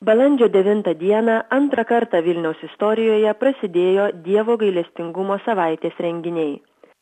Balandžio 9 dieną antrą kartą Vilniaus istorijoje prasidėjo Dievo gailestingumo savaitės renginiai.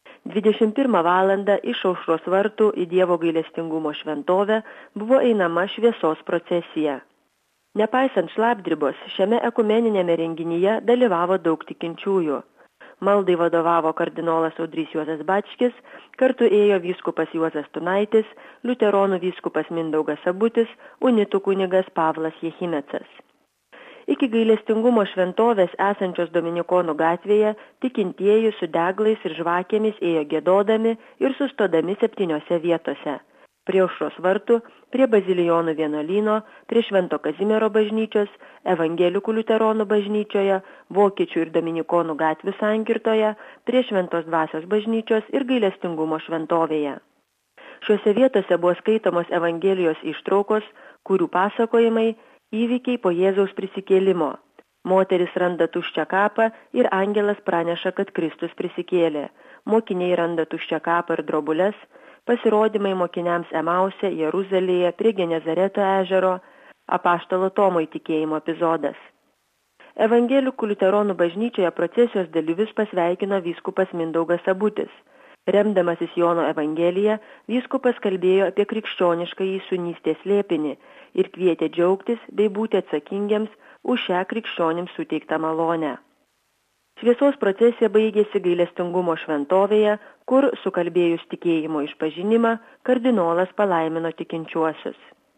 21 valandą iš Aušros vartų į Dievo gailestingumo šventovę buvo einama šviesos procesija. Nepaisant šlapdribos, šiame ekumeninėme renginyje dalyvavo daug tikinčiųjų. Maldai vadovavo kardinolas Audrys Juozas Bačkis, kartu ėjo vyskupas Juozas Tunaitis, liuteronų vyskupas Mindaugas Sabutis, unitų kunigas Pavlas Jehimecas. Iki gailestingumo šventovės esančios Dominikonų gatvėje tikintieji su deglais ir žvakėmis ėjo giedodami ir sustodami 7 vietose. Prie Aušros vartų, prie Bazilijonų vienuolyno, prie Švento Kazimiero bažnyčios, Evangelikų liuteronų bažnyčioje, Vokiečių ir Dominikonų gatvių sankirtoje, prie Šventos Dvasios bažnyčios ir gailestingumo šventovėje. Šiuose vietose buvo skaitomos Evangelijos ištraukos, kurių pasakojimai įvykiai po Jėzaus prisikėlimo. Moteris randa tuščią kapą ir angelas praneša, kad Kristus prisikėlė. Mokiniai randa tuščią kapą ir drobules, pasirodymai mokiniams Emause, Jeruzalėje, prie Genezareto ežero, apaštalo Tomo įtikėjimo epizodas. Evangelikų liuteronų bažnyčioje procesijos dalyvius pasveikino vyskupas Mindaugas Sabutis. Remdamasis Jono Evangeliją, vyskupas kalbėjo apie krikščioniškąjį sūnystės slėpinį ir kvietė džiaugtis bei būti atsakingiams už šią krikščionims suteiktą malonę. Šviesos procesija baigėsi gailestingumo šventovėje, kur, sukalbėjus tikėjimo išpažinimą, kardinolas palaimino tikinčiuosius.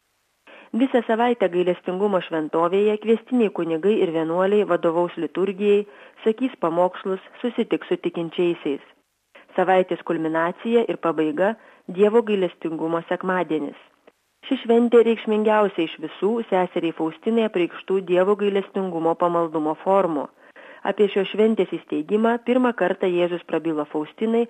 Visą savaitę gailestingumo šventovėje kviestiniai kunigai ir vienuoliai vadovaus liturgijai, sakys pamokslus, susitiks su tikinčiaisiais. Savaitės kulminacija ir pabaiga – Dievo gailestingumo sekmadienis. Ši šventė reikšmingiausia iš visų seseriai Faustinai apreikštų Dievo gailestingumo pamaldumo formų. Apie šios šventės įsteigimą pirmą kartą Jėzus prabilo Faustinai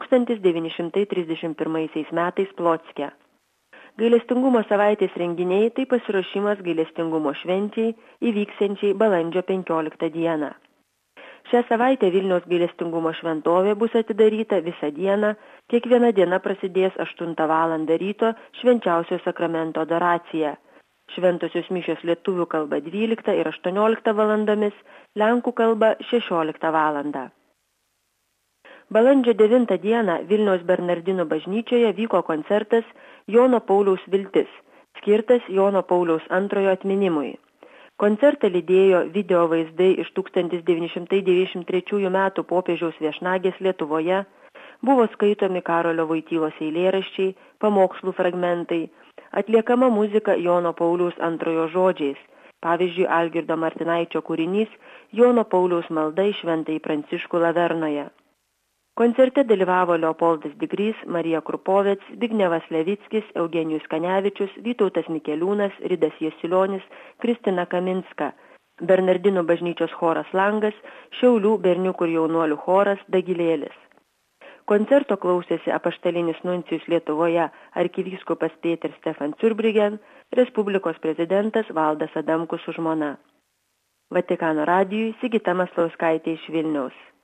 1931 metais Plocke. Gailestingumo savaitės renginiai tai pasiruošimas gailestingumo švenčiai įvyksiančiai balandžio 15 dieną. Šią savaitę Vilniaus gailestingumo šventovė bus atidaryta visą dieną, kiekviena diena prasidės 8 val. Ryto švenčiausio sakramento adoracija. Šventosios mišios lietuvių kalba 12 ir 18 valandomis, lenkų kalba 16 valandą. Balandžio 9 dieną Vilniaus Bernardinų bažnyčioje vyko koncertas Jono Pauliaus viltis, skirtas Jono Pauliaus II atminimui. Koncertą lydėjo video vaizdai iš 1993 metų popiežiaus viešnagės Lietuvoje, buvo skaitomi Karolio Voitylos eilėraščiai, pamokslų fragmentai, atliekama muzika Jono Pauliaus II žodžiais, pavyzdžiui, Algirdo Martinaičio kūrinys Jono Pauliaus malda į Šventąjį Pranciškų Lavernoje. Koncerte dalyvavo Leopoldas Digrys, Marija Krupovec, Zbignevas Levickis, Eugenijus Kanevičius, Vytautas Mikeliūnas, Ridas Jasilionis, Kristina Kaminska, Bernardinų bažnyčios choras Langas, Šiaulių berniukų ir jaunuolių choras Dagilėlis. Koncerto klausėsi apaštalinis nuncijus Lietuvoje arkivyskupas Peter Stefan Zurbriggen, Respublikos prezidentas Valdas Adamkus su žmona. Vatikano radijui Sigita Maslauskaitė iš Vilniaus.